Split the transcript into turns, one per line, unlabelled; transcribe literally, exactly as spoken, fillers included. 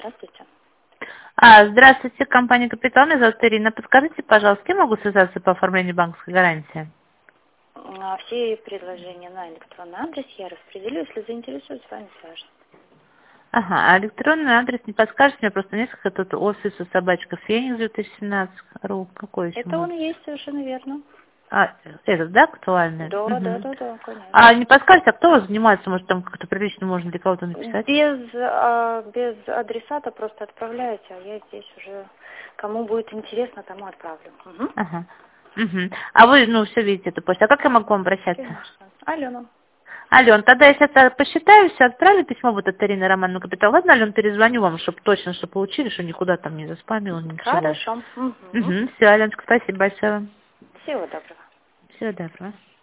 Здравствуйте.
А, здравствуйте, компания «Капитал». Меня зовут Ирина. Подскажите, пожалуйста, с кем могу связаться по оформлению банковской гарантии?
А, Все предложения на электронный адрес я распределю. Если заинтересует, с вами свяжется.
Ага, а электронный адрес не подскажете? У меня просто несколько тут офиса собачка Феникс две тысячи семнадцать ру. Какой еще
Это он
может?
и есть, совершенно верно.
А, этот, да, актуальный?
Да, да,
Угу.
да, да, конечно.
А не подскажете, а кто у вас занимается? Может, там как-то прилично можно для кого-то написать?
Без, а, без адресата просто отправляете, а я здесь уже, кому будет интересно, тому отправлю. Угу.
Ага. Угу. А вы, ну, все видите эту почту. А как я могу к вам обращаться?
Конечно. Алена.
Ален, тогда я сейчас посчитаю, все отправлю письмо вот от Ирины Романовны Капитал. Ладно, Ален, перезвоню вам, чтобы точно, что получили, что никуда там не заспамила, ничего.
Хорошо. Угу.
Угу. Все, Аленочка, спасибо большое.
Всего доброго.
Всего доброго.